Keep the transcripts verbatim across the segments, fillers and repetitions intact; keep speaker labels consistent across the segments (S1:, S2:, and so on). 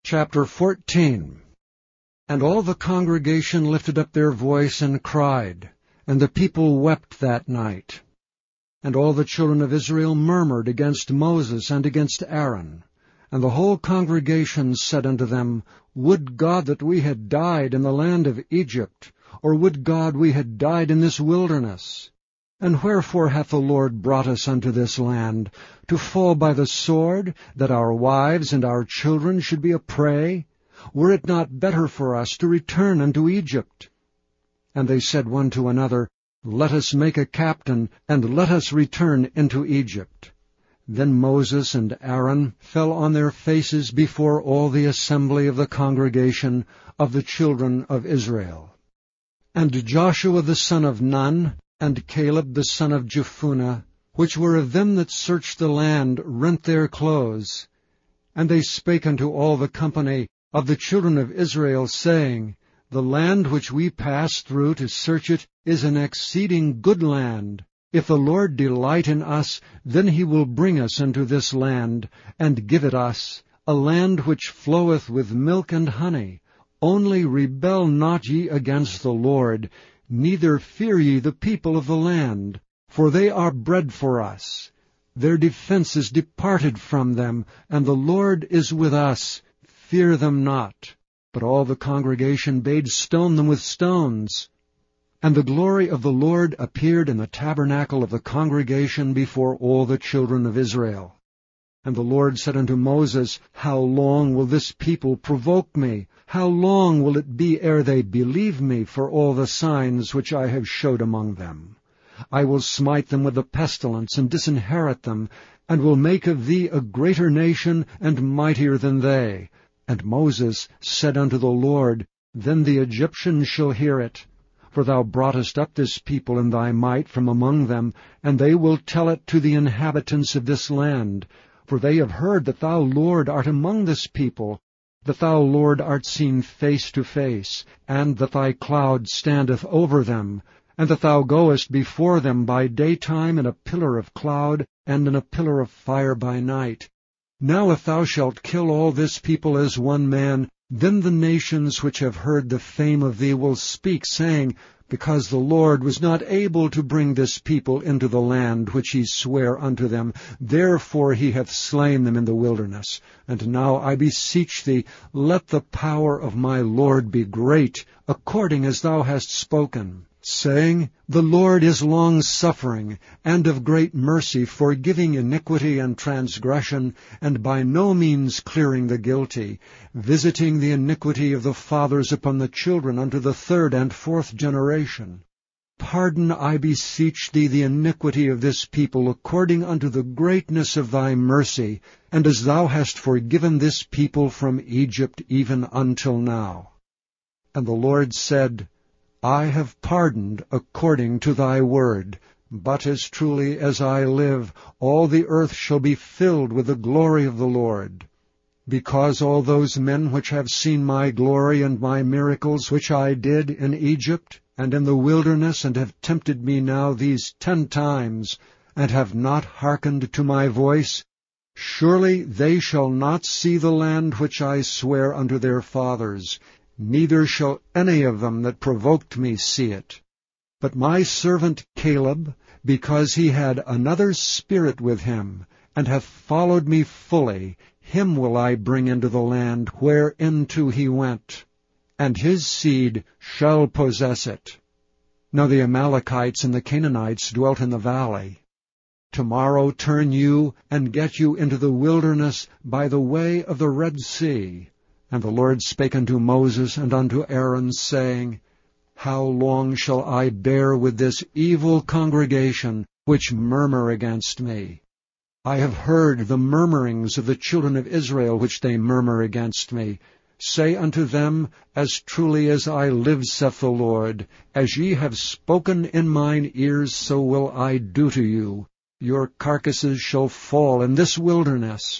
S1: Chapter fourteen. And all the congregation lifted up their voice and cried, and the people wept that night. And all the children of Israel murmured against Moses and against Aaron. And the whole congregation said unto them, Would God that we had died in the land of Egypt, or would God we had died in this wilderness? And wherefore hath the Lord brought us unto this land, to fall by the sword, that our wives and our children should be a prey? Were it not better for us to return unto Egypt? And they said one to another, Let us make a captain, and let us return into Egypt. Then Moses and Aaron fell on their faces before all the assembly of the congregation of the children of Israel. And Joshua the son of Nun, and Caleb the son of Jephunneh, which were of them that searched the land, rent their clothes. And they spake unto all the company of the children of Israel, saying, The land which we passed through to search it is an exceeding good land. If the Lord delight in us, then he will bring us into this land, and give it us, a land which floweth with milk and honey. Only rebel not ye against the Lord, neither fear ye the people of the land, for they are bread for us. Their defense is departed from them, and the Lord is with us. Fear them not. But all the congregation bade stone them with stones. And the glory of the Lord appeared in the tabernacle of the congregation before all the children of Israel. And the Lord said unto Moses, How long will this people provoke me? How long will it be ere they believe me for all the signs which I have showed among them? I will smite them with the pestilence, and disinherit them, and will make of thee a greater nation, and mightier than they. And Moses said unto the Lord, Then the Egyptians shall hear it. For thou broughtest up this people in thy might from among them, and they will tell it to the inhabitants of this land. For they have heard that thou, Lord, art among this people, that thou, Lord, art seen face to face, and that thy cloud standeth over them, and that thou goest before them by daytime in a pillar of cloud, and in a pillar of fire by night. Now if thou shalt kill all this people as one man, then the nations which have heard the fame of thee will speak, saying, Because the Lord was not able to bring this people into the land which he sware unto them, therefore he hath slain them in the wilderness. And now I beseech thee, let the power of my Lord be great, according as thou hast spoken, saying, The Lord is long-suffering, and of great mercy, forgiving iniquity and transgression, and by no means clearing the guilty, visiting the iniquity of the fathers upon the children unto the third and fourth generation. Pardon, I beseech thee, the iniquity of this people, according unto the greatness of thy mercy, and as thou hast forgiven this people from Egypt even until now. And the Lord said, I have pardoned according to thy word, but as truly as I live, all the earth shall be filled with the glory of the Lord. Because all those men which have seen my glory and my miracles which I did in Egypt and in the wilderness, and have tempted me now these ten times, and have not hearkened to my voice, surely they shall not see the land which I swear unto their fathers, neither shall any of them that provoked me see it. But my servant Caleb, because he had another spirit with him, and hath followed me fully, him will I bring into the land whereinto he went, and his seed shall possess it. Now the Amalekites and the Canaanites dwelt in the valley. Tomorrow turn you, and get you into the wilderness by the way of the Red Sea. And the Lord spake unto Moses and unto Aaron, saying, How long shall I bear with this evil congregation, which murmur against me? I have heard the murmurings of the children of Israel, which they murmur against me. Say unto them, As truly as I live, saith the Lord, as ye have spoken in mine ears, so will I do to you. Your carcasses shall fall in this wilderness.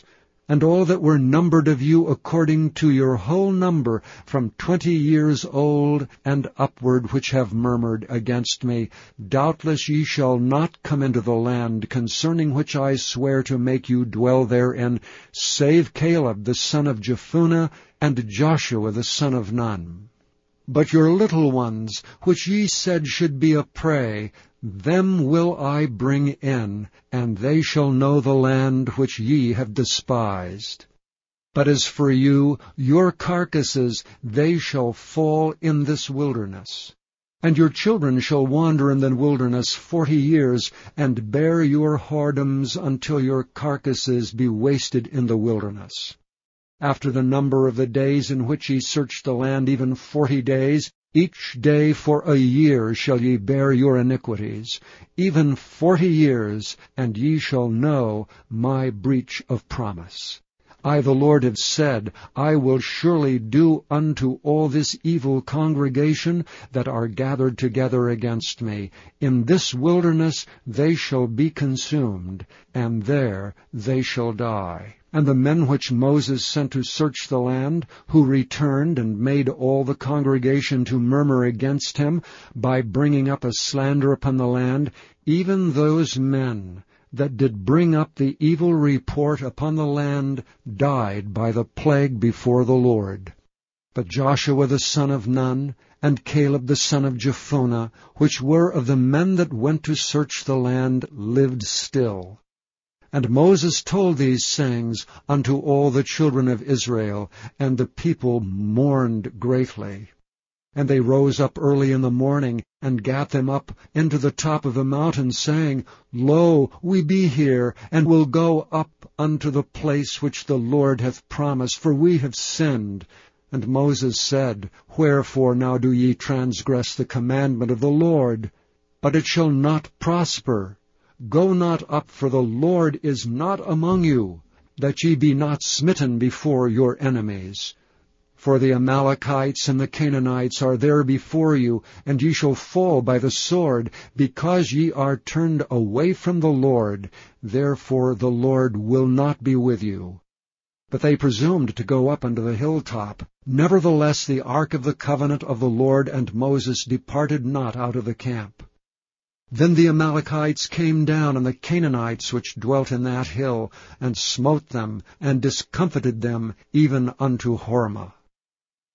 S1: And all that were numbered of you according to your whole number, from twenty years old and upward, which have murmured against me, doubtless ye shall not come into the land concerning which I swear to make you dwell therein, save Caleb the son of Jephunneh, and Joshua the son of Nun. But your little ones, which ye said should be a prey, them will I bring in, and they shall know the land which ye have despised. But as for you, your carcasses, they shall fall in this wilderness. And your children shall wander in the wilderness forty years, and bear your whoredoms until your carcasses be wasted in the wilderness. After the number of the days in which ye search the land, even forty days, each day for a year shall ye bear your iniquities, even forty years, and ye shall know my breach of promise. I, the Lord, have said, I will surely do unto all this evil congregation that are gathered together against me. In this wilderness they shall be consumed, and there they shall die. And the men which Moses sent to search the land, who returned and made all the congregation to murmur against him, by bringing up a slander upon the land, even those men that did bring up the evil report upon the land died by the plague before the Lord. But Joshua the son of Nun, and Caleb the son of Jephunneh, which were of the men that went to search the land, lived still. And Moses told these sayings unto all the children of Israel, and the people mourned greatly. And they rose up early in the morning, and gat them up into the top of the mountain, saying, Lo, we be here, and will go up unto the place which the Lord hath promised, for we have sinned. And Moses said, Wherefore now do ye transgress the commandment of the Lord? But it shall not prosper. Go not up, for the Lord is not among you, that ye be not smitten before your enemies. For the Amalekites and the Canaanites are there before you, and ye shall fall by the sword, because ye are turned away from the Lord. Therefore the Lord will not be with you. But they presumed to go up unto the hilltop. Nevertheless the ark of the covenant of the Lord and Moses departed not out of the camp. Then the Amalekites came down, and the Canaanites which dwelt in that hill, and smote them, and discomfited them, even unto Hormah.